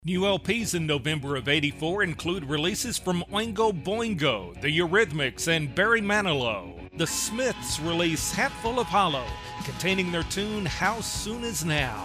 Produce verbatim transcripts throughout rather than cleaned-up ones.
New L Ps in November of eighty-four include releases from Oingo Boingo, The Eurythmics, and Barry Manilow. The Smiths release Hatful of Hollow, containing their tune How Soon Is Now.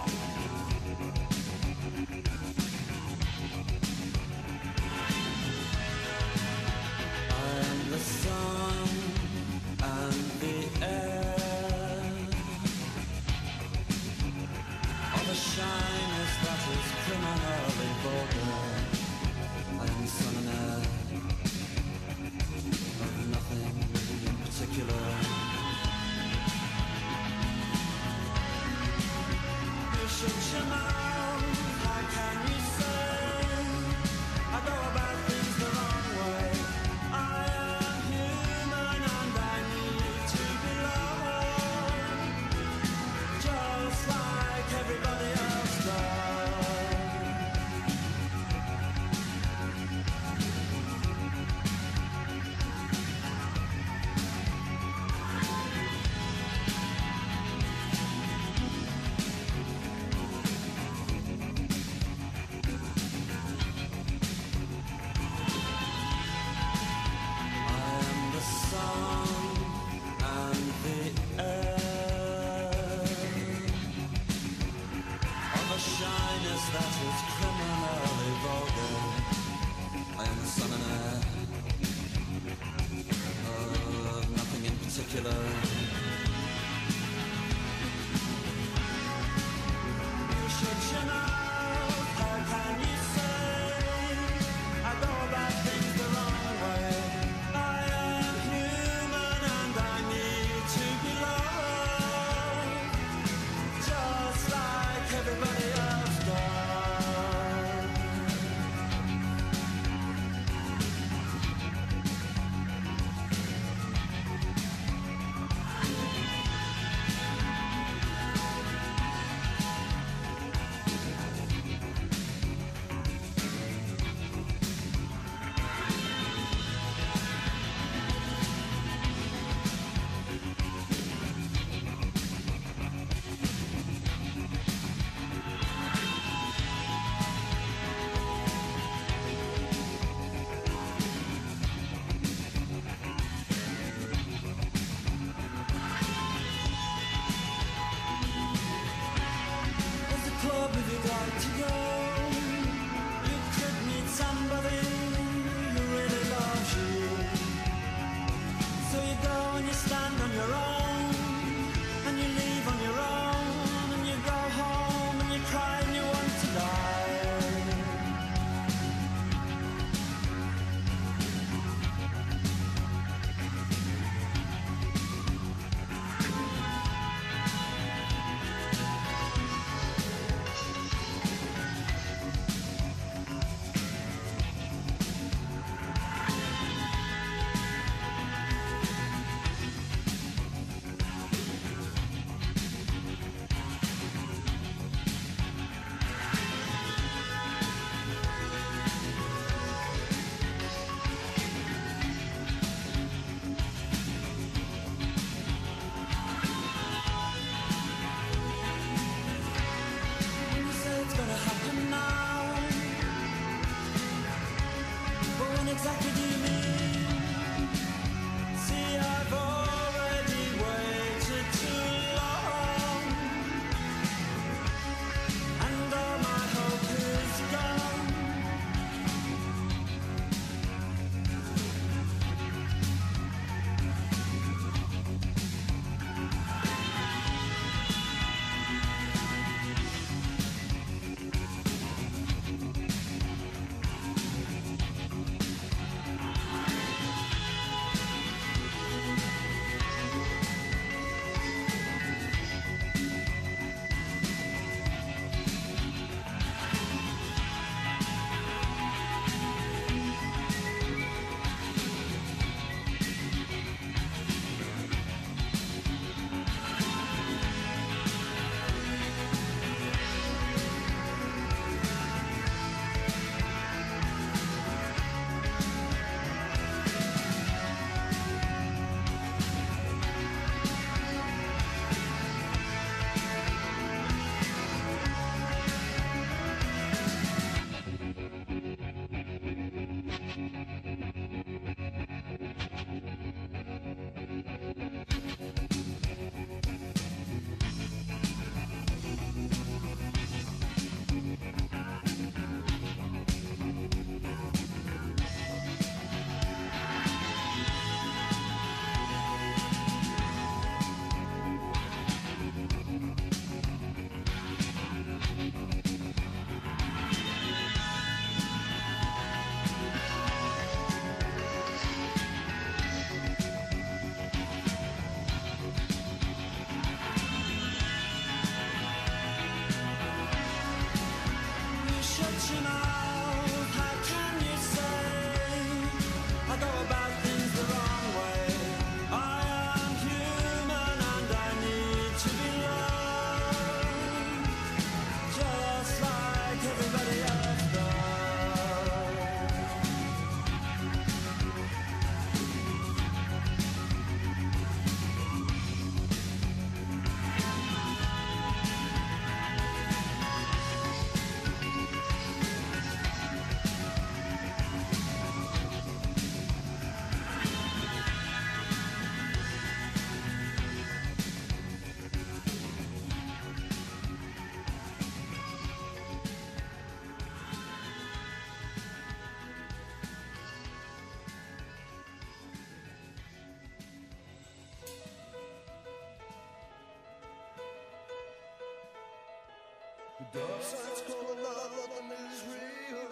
God's gonna love them is real.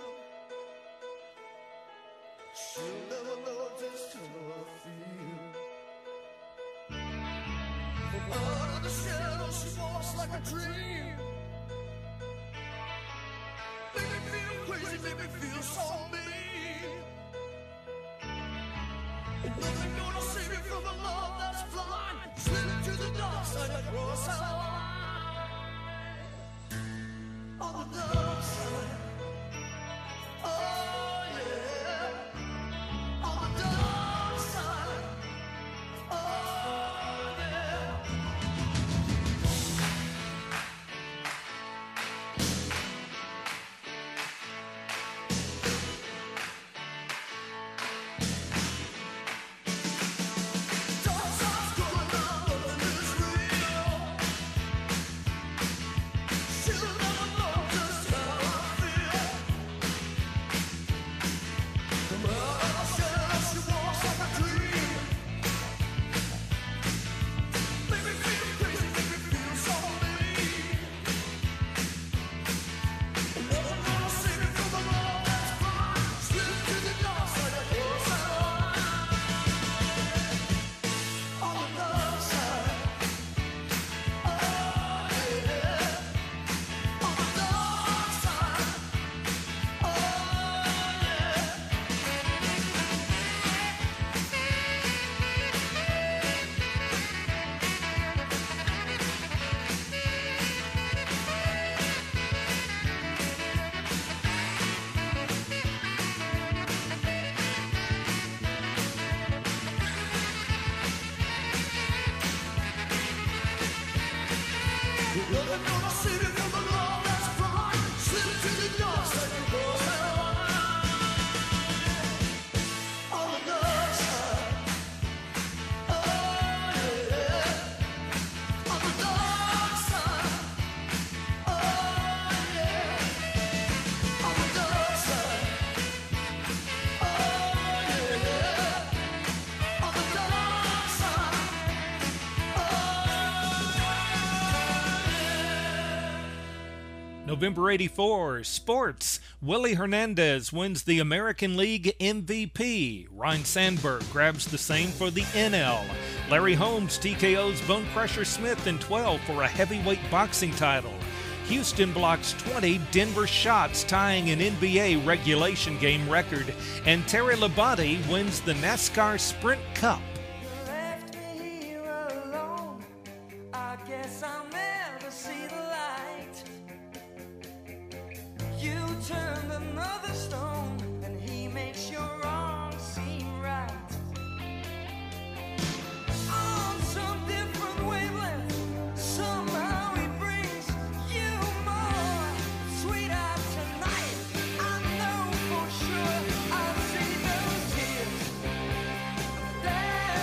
She'll never know just how I feel. From out of the shadow she walks like a dream. Make me feel crazy, make me feel so mean. And nothing gonna save me from a love that's blind. Slip to the dark side and cross our line. On the dark side, oh yeah. On the dark side, oh yeah. Dark side's going on, nothing is real. She'll never know just how I feel. From out of the shadow she walks like a dream. Make me feel crazy, make me feel so mean. And nothing gonna save me from the love that's blind. Slip to the dark side and cross that line. On the dark side, oh yeah. On the dark side, oh yeah. Nothing gonna save me from the love that's blind. Slip to the dark side and cross that line. On the dark side, oh yeah. On the dark side, oh yeah. On the dark side, oh yeah. On the dark side, oh November eighty-four, sports. Willie Hernandez wins the American League M V P. Ryan Sandberg grabs the same for the N L. Larry Holmes T K Os Bone Crusher Smith in twelve for a heavyweight boxing title. Houston blocks twenty Denver shots, tying an N B A regulation game record. And Terry Labonte wins the NASCAR Sprint Cup. Left me here alone. I guess I'll never see the light. You turned another stone, and he makes your wrong seem right. On some different wavelength, somehow he brings you more. Sweetheart, tonight I know for sure I'll see those tears. Dance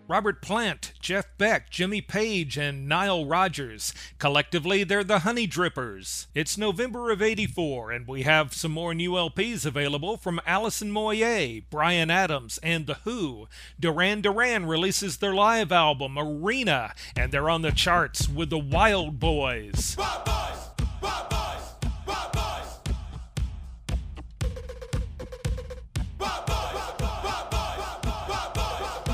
Robert Plant, Jeff Beck, Jimmy Page, and Nile Rodgers. Collectively, they're the Honey Drippers. It's November of eighty-four, and we have some more new L Ps available from Alison Moyet, Bryan Adams, and The Who. Duran Duran releases their live album, Arena, and they're on the charts with the Wild Boys. Wild Boys! Wild Boys! Wild Boys! Wild Boys! Wild Boys! Wild Boys!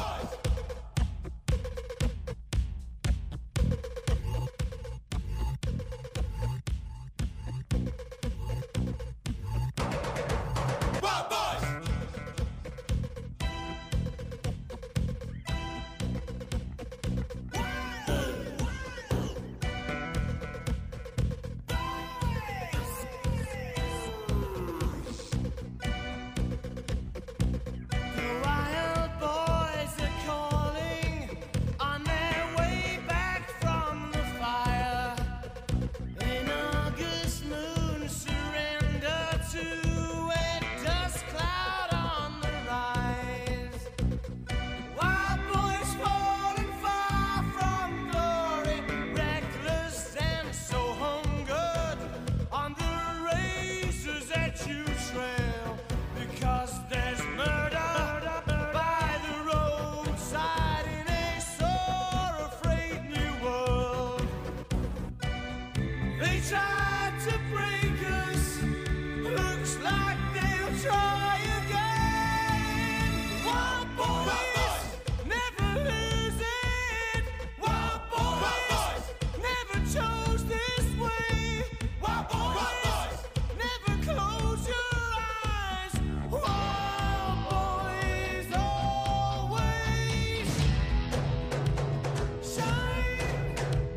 Wild Boys! The wild boys are calling on their way back from the fire. An August moon surrender to a dust cloud on the rise. Wild boys falling far from glory, reckless and so hungered on the razors that you trail. Because there's murder by the roadside in a sore afraid new world. They tried to break us, looks like they'll try again. Wild boys never lose it. Wild boys never chose this way. Wild boys never close your eyes. Wild boys always shine.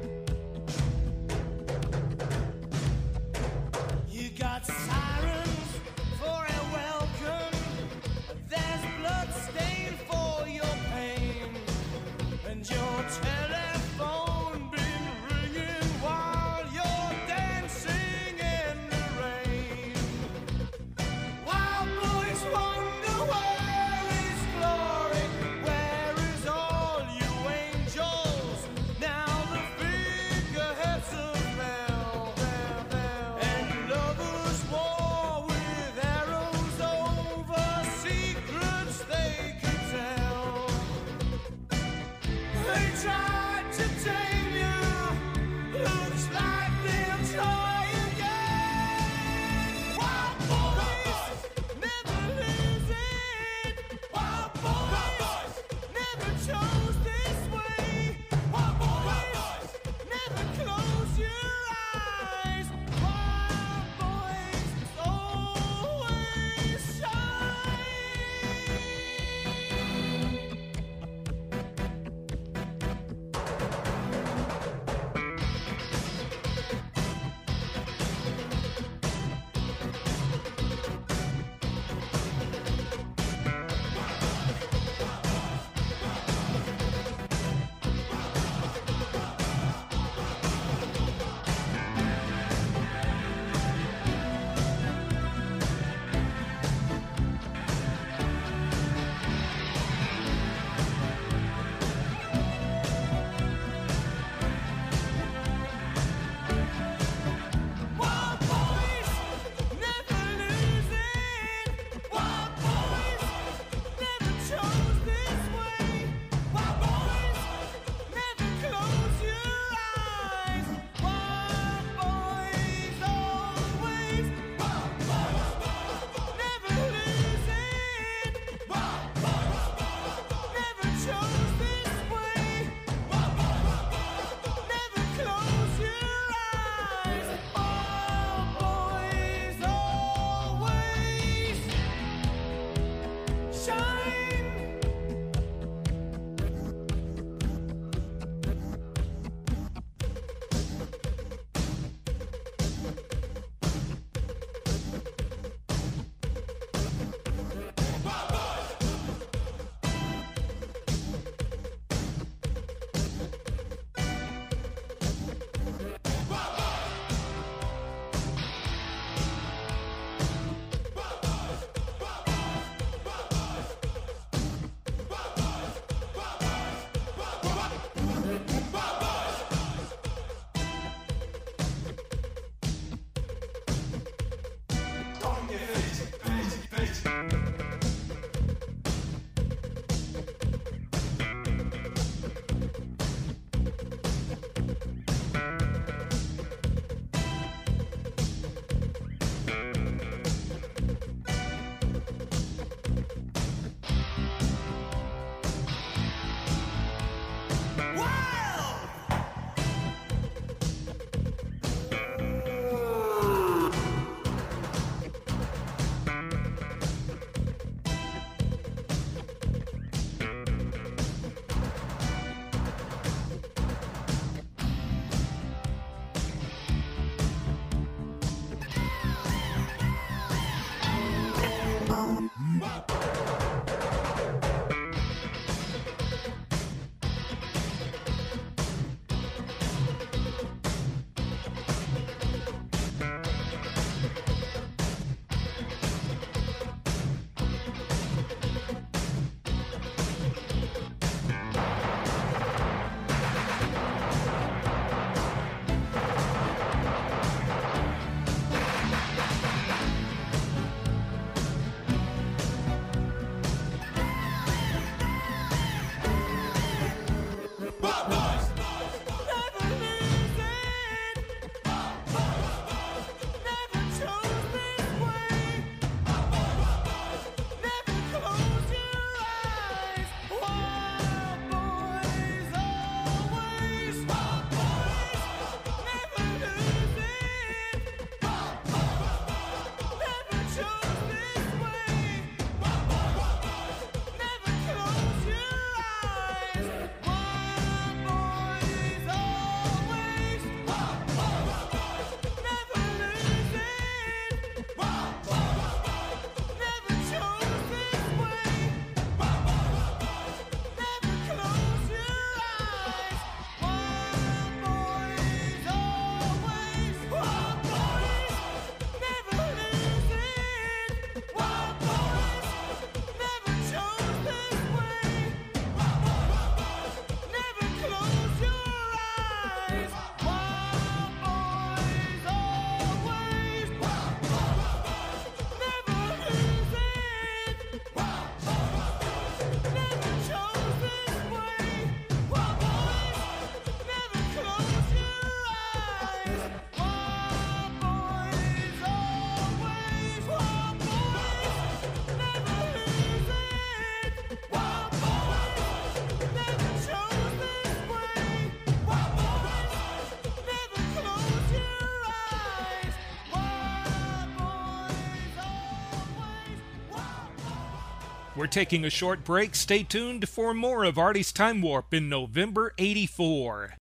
You got sirens for a welcome. There's blood stain for your pain, and your telephone been ringing while you're dancing in the rain. Wild boys wonder where is glory, where is all you angels? Now the figureheads of hell, and lovers war with arrows over secrets they could tell. They tried to tame you, looks like they'll try again. Wild boys never lose it. Wild boys never chose this way. Wild boys never close your eyes. Wild boys always shine. We're taking a short break. Stay tuned for more of Artie's Time Warp in November eighty-four.